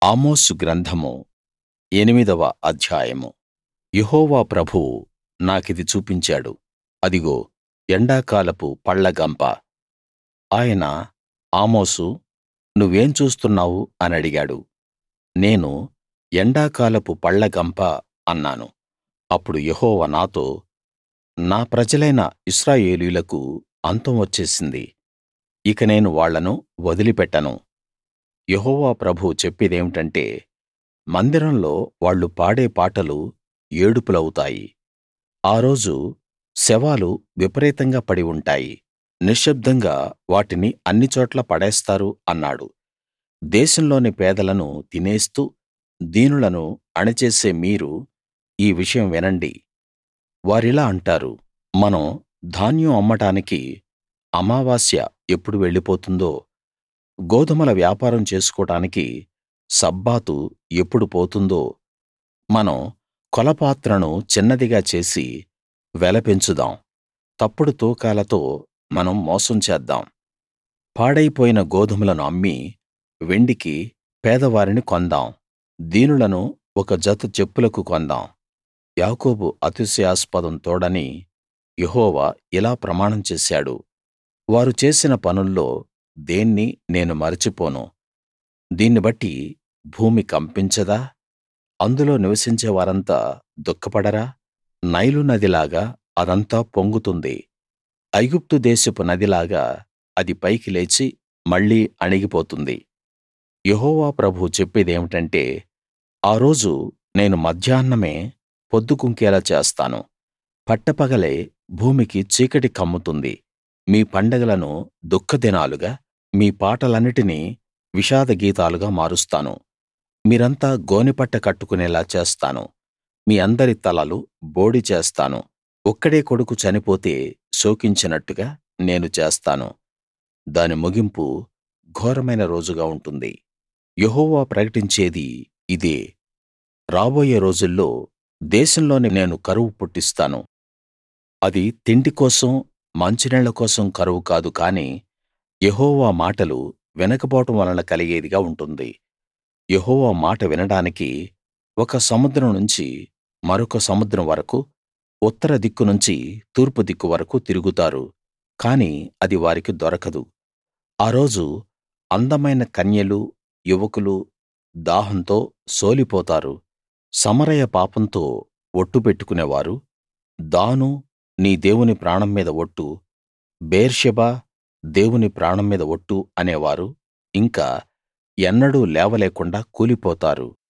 ఆమోసు గ్రంథము 8వ అధ్యాయము. యెహోవా ప్రభువు నాకిది చూపించాడు. అదిగో, ఎండాకాలపు పళ్ళ గంప. ఆయన, ఆమోసూ, నువ్వేం చూస్తున్నావు అనడిగాడు. నేను, ఎండాకాలపు పళ్ళ గంప అన్నాను. అప్పుడు యెహోవా నాతో, నా ప్రజలైన ఇశ్రాయేలీయులకు అంతం వచ్చేసింది. ఇక నేను వాళ్ళను వదిలిపెట్టను. యెహోవా ప్రభువు చెప్పేదేమిటంటే, మందిరంలో వాళ్ళు పాడే పాటలు ఏడుపులవుతాయి. ఆ రోజు శవాలు విపరీతంగా పడి ఉంటాయి. నిశ్శబ్దంగా వాటిని అన్ని చోట్లా పడేస్తారు అన్నాడు. దేశంలోని పేదలను తినేస్తూ దీనులను అణిచేసే మీరు ఈ విషయం వినండి. వారిలా అంటారు, మనం ధాన్యం అమ్మడానికి అమావాస్య ఎప్పుడు వెళ్ళిపోతుందో, గోదుమల వ్యాపారం చేసుకోడానికి సబ్బాతు ఎప్పుడు పోతుందో, మనం కొలపాత్రను చిన్నదిగా చేసి వెల పెంచుదాం. తప్పుడు తూకాలతో మనం మోసం చేద్దాం. పాడైపోయిన గోదుమలను అమ్మి వెండికి పేదవారిని కొందాం. దీనులను ఒక జత చెప్పులకు కొందాం. యాకోబు అతిశయాస్పదం తోడని యెహోవా ఇలా ప్రమాణం చేశాడు, వారు చేసిన పనుల్లో దేన్నీ నేను మరచిపోను. దీన్ని బట్టి భూమి కంపించదా? అందులో నివసించే వారంతా దుఃఖపడరా? నైలు నదిలాగా అదంతా పొంగుతుంది. ఐగుప్తు దేశపు నదిలాగా అది పైకి లేచి మళ్ళీ అణిగిపోతుంది. యెహోవా ప్రభువు చెప్పేదేమిటంటే, ఆ రోజు నేను మధ్యాహ్నమే పొద్దుగుంకేలా చేస్తాను. పట్టపగలే భూమికి చీకటి కమ్ముతుంది. మీ పండగలను దుఃఖదినాలుగా, మీ పాటలన్నిటినీ విషాద గీతాలుగా మారుస్తాను. మీరంతా గోనెపట్ట కట్టుకునేలా చేస్తాను. మీ అందరి తలలు బోడి చేస్తాను. ఒక్కడే కొడుకు చనిపోతే శోకించినట్టుగా నేను చేస్తాను. దాని ముగింపు ఘోరమైన రోజుగా ఉంటుంది. యెహోవా ప్రకటించేది ఇదే, రాబోయే రోజుల్లో దేశంలోని నేను కరువు పుట్టిస్తాను. అది తిండి కోసం, మంచినీళ్ళ కోసం కరువు కాదు కానీ, యెహోవా మాటలు వినకపోవడం వలన కలిగేదిగా ఉంటుంది. యెహోవా మాట వినడానికి ఒక సముద్రం నుంచి మరొక సముద్రం వరకూ, ఉత్తర దిక్కు నుంచి తూర్పు దిక్కు వరకూ తిరుగుతారు, కానీ అది వారికి దొరకదు. ఆ రోజు అందమైన కన్యలూ, యువకులూ దాహంతో సోలిపోతారు. సమరయ పాపంతో ఒట్టు పెట్టుకునేవారు, దాను నీ దేవుని ప్రాణం మీద ఒట్టు, బెయేర్షెబా దేవుని ప్రాణం మీద ఒట్టు అనేవారు ఇంకా ఎన్నడూ లేవలేకుండా కూలిపోతారు.